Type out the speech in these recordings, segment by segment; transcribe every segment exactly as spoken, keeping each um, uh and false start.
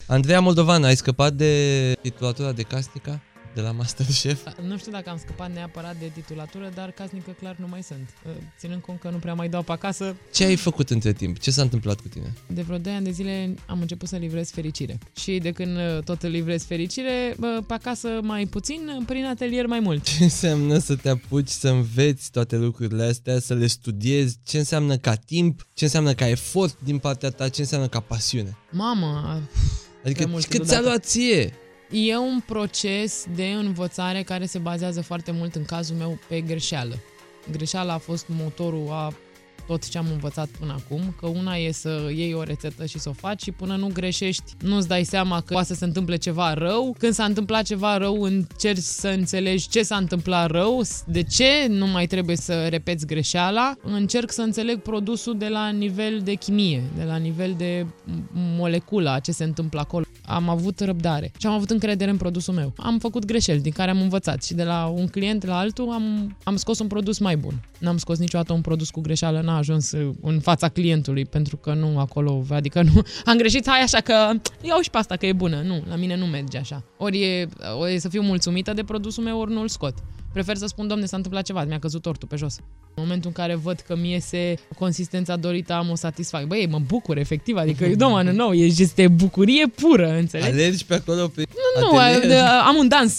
Andreea Moldovan, ai scăpat de titulatura de casnica de la MasterChef? Nu știu dacă am scăpat neapărat de titulatură, dar casnică clar nu mai sunt. Ținând cont că nu prea mai dau pe acasă. Ce ai făcut între timp? Ce s-a întâmplat cu tine? De vreo doi ani de zile am început să livrez fericire. Și de când tot livrez fericire, pe acasă mai puțin, prin atelier mai mult. Ce înseamnă să te apuci să înveți toate lucrurile astea, să le studiezi? Ce înseamnă ca timp? Ce înseamnă ca efort din partea ta? Ce înseamnă ca pasiune? Mamă! Adică cât ți-a luat ție? E un proces de învățare care se bazează foarte mult, în cazul meu, pe greșeală. Greșeala a fost motorul a tot ce am învățat până acum, că una e să iei o rețetă și să o faci și până nu greșești, nu-ți dai seama că poate să se întâmple ceva rău. Când s-a întâmplat ceva rău, încerci să înțelegi ce s-a întâmplat rău, de ce nu mai trebuie să repeți greșeala. Încerc să înțeleg produsul de la nivel de chimie, de la nivel de moleculă, ce se întâmplă acolo. Am avut răbdare și am avut încredere în produsul meu. Am făcut greșeli din care am învățat și de la un client la altul am, am scos un produs mai bun. N-am scos niciodată un produs cu greșeală, n-a ajuns în fața clientului, pentru că nu acolo, adică nu, am greșit, hai așa că iau și pe asta că e bună. Nu, la mine nu merge așa. Ori e, ori e să fiu mulțumită de produsul meu, ori nu-l scot. Prefer să spun, Doamne, s-a întâmplat ceva, mi-a căzut tortul pe jos. În momentul în care văd că mi iese consistența dorită, am o satisfacție. Băi, mă bucur, efectiv, adică eu dau mână nou, este bucurie pură, înțelegi? Alergi pe acolo pe Nu, nu, am un dans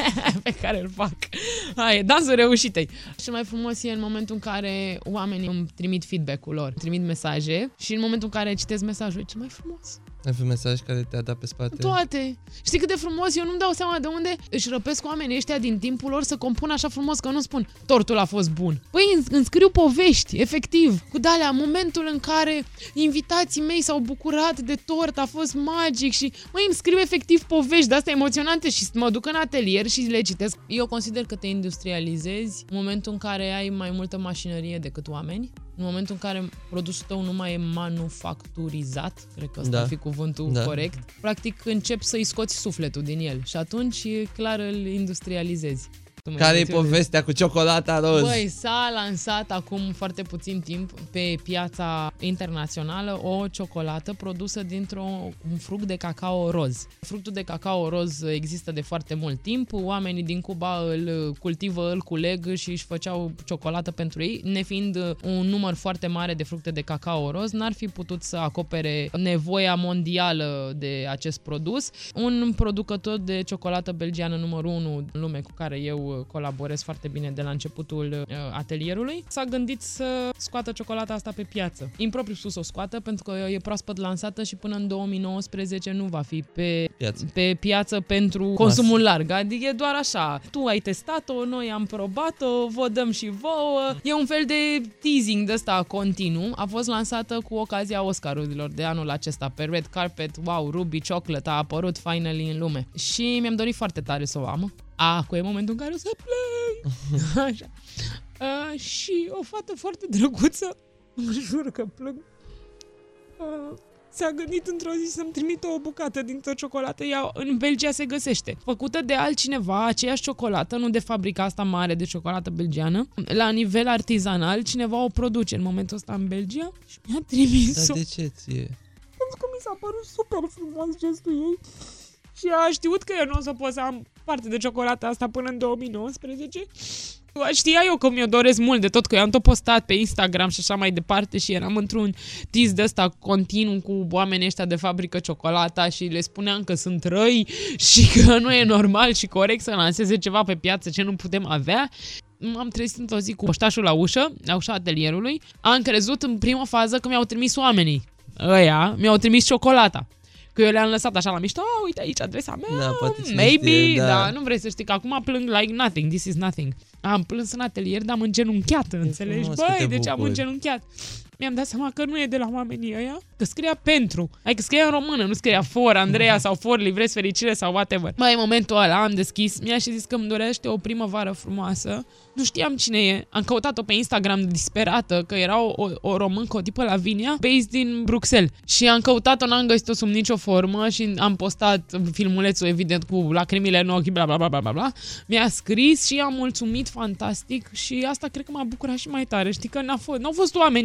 pe care îl fac. Hai, dansul reușitei. Cel mai frumos e în momentul în care oamenii îmi trimit feedback-ul lor, trimit mesaje și în momentul în care citesc mesajul, e cel mai frumos. Ai fost mesaj care te-a dat pe spate? Toate. Știi cât de frumos? Eu nu-mi dau seama de unde își răpesc oamenii ăștia din timpul lor să compună așa frumos, că nu spun tortul a fost bun. Păi îmi scriu povești, efectiv, cu de-alea, momentul în care invitații mei s-au bucurat de tort a fost magic și măi, îmi scriu efectiv povești de-astea emoționante și mă duc în atelier și le citesc. Eu consider că te industrializezi în momentul în care ai mai multă mașinărie decât oameni. În momentul în care produsul tău nu mai e manufacturizat, cred că ăsta da. ar fi cuvântul da. corect, practic începi să-i scoți sufletul din el și atunci clar îl industrializezi. Care e povestea cu ciocolata roz? Băi, s-a lansat acum foarte puțin timp pe piața internațională o ciocolată produsă dintr-un fruct de cacao roz. Fructul de cacao roz există de foarte mult timp, oamenii din Cuba îl cultivă, îl culeg și își făceau ciocolată pentru ei. Nefiind un număr foarte mare de fructe de cacao roz, n-ar fi putut să acopere nevoia mondială de acest produs. Un producător de ciocolată belgiană numărul unu în lume cu care eu colaborez foarte bine de la începutul uh, atelierului, s-a gândit să scoată ciocolata asta pe piață. Impropriu spus o scoată, pentru că e proaspăt lansată și până în două mii nouăsprezece nu va fi pe piață, pe piață pentru consumul larg. Adică e doar așa. Tu ai testat-o, noi am probat-o, vă dăm și vouă. E un fel de teasing de ăsta continuu. A fost lansată cu ocazia Oscarurilor de anul acesta pe red carpet. Wow, Ruby Chocolate a apărut finally în lume. Și mi-am dorit foarte tare să o am. Acum e momentul în care o să plâng. Așa. Uh, și o fată foarte drăguță, mă jur că plâng, uh, s-a gândit într-o zi să-mi trimită o bucată dintr-o ciocolată. Ea în Belgia se găsește. Făcută de altcineva, aceeași ciocolată, nu de fabrica asta mare de ciocolată belgiană. La nivel artizanal, cineva o produce în momentul ăsta în Belgia și mi-a trimis-o. Dar de ce ție? Pentru că mi s-a părut super frumos gestul ei. Și a știut că eu nu o să pot să am parte de ciocolata asta până în două mii nouăsprezece. Știa eu că mi-o doresc mult de tot, că eu am tot postat pe Instagram și așa mai departe și eram într-un tease de ăsta continuu cu oamenii ăștia de fabrică ciocolata și le spuneam că sunt răi și că nu e normal și corect să lanseze ceva pe piață ce nu putem avea. M-am trezit într-o zi cu poștașul la ușă, la ușa atelierului. Am crezut în prima fază că mi-au trimis oamenii. Ăia mi-au trimis ciocolata. Că eu le-am lăsat așa la mișto, oh, uite aici adresa mea, da, maybe, da. da, nu vrei să știi că acum plâng like nothing, this is nothing. Am plâns în atelier, dar am îngenunchiat, înțelegi? Băi, de ce am îngenunchiat? Mi-am dat seama că nu e de la oamenii ăia, că scria pentru, adică scria în română, nu scria for Andreea sau for livrez fericire sau whatever. Mai în momentul ăla am deschis, mi-a și zis că îmi dorește o primăvară frumoasă, nu știam cine e, am căutat-o pe Instagram disperată, că era o, o, o româncă, o tipă Lavinia, based din Bruxelles și am căutat-o, n-am găsit-o sub nicio formă și am postat filmulețul evident cu lacrimile în ochi, bla bla bla bla bla bla. Mi-a scris și am mulțumit fantastic și asta cred că m-a bucurat și mai tare, știi că n-a fost, n-au fost oamenii ăia, n-au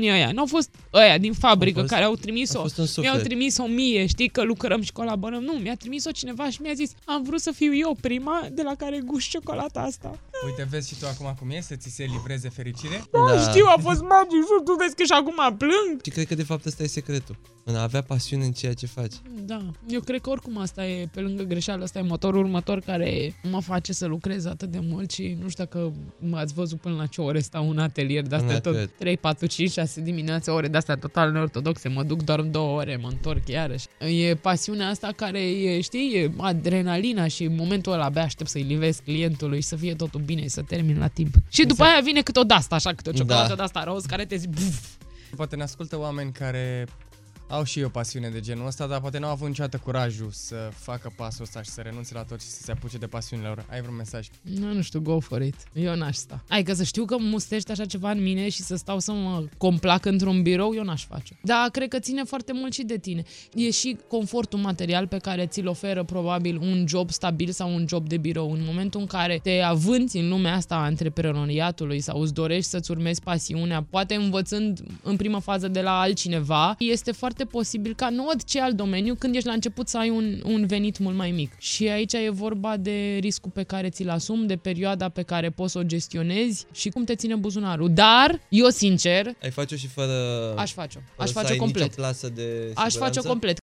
N-au fost ăia din fabrică fost, care au trimis-o. Mi-au trimis-o mie, știi, că lucrăm și colaborăm. Nu, mi-a trimis-o cineva și mi-a zis, am vrut să fiu eu prima de la care gust ciocolata asta. Uite, vezi și tu acum cum e, să ți se livreze fericire? Da, da. Știu, a fost magic și tu vezi că și acum plâng. Și cred că de fapt ăsta e secretul. În a avea pasiune în ceea ce faci. Da, eu cred că oricum asta e, pe lângă greșeală, asta e motorul următor care mă face să lucrez atât de mult și nu știu dacă m-ați văzut până la ce ore stau în atelier, de astea tot trei, patru, cinci, șase dimineața, ore de astea total neortodoxe, mă duc doar două ore, mă întorc iarăși. E pasiunea asta care e, știi, e adrenalina și în momentul ăla abia aștept să-i livez clientului și să fie totul bine, să termin la timp. Și după aia vine câte o de-asta, așa, câte o ciocolată da. de-asta roz care te zi... Buf. Poate ne ascultă oameni care au și eu pasiune de genul ăsta, dar poate n-au avut niciodată curajul să facă pasul ăsta și să renunțe la tot și să se apuce de pasiunile lor. Ai vreun mesaj? Nu, nu știu, go for it. Eu n-aș sta. Ai că să știu că mustește așa ceva în mine și să stau să mă complac într-un birou, eu n-aș face. Dar cred că ține foarte mult și de tine. E și confortul material pe care ți-l oferă probabil un job stabil sau un job de birou. În momentul în care te avânți în lumea asta a antreprenoriatului sau îți dorești să-ți urmezi pasiunea, poate învățând în primă fază de la altcineva, este foarte posibil ca în orice alt domeniu, când ești la început, să ai un, un venit mult mai mic. Și aici e vorba de riscul pe care ți-l asumi, de perioada pe care poți să o gestionezi și cum te ține buzunarul. Dar, eu sincer... Ai face-o și fără... Aș face-o. Aș face-o complet. Plasă de Aș face-o complet.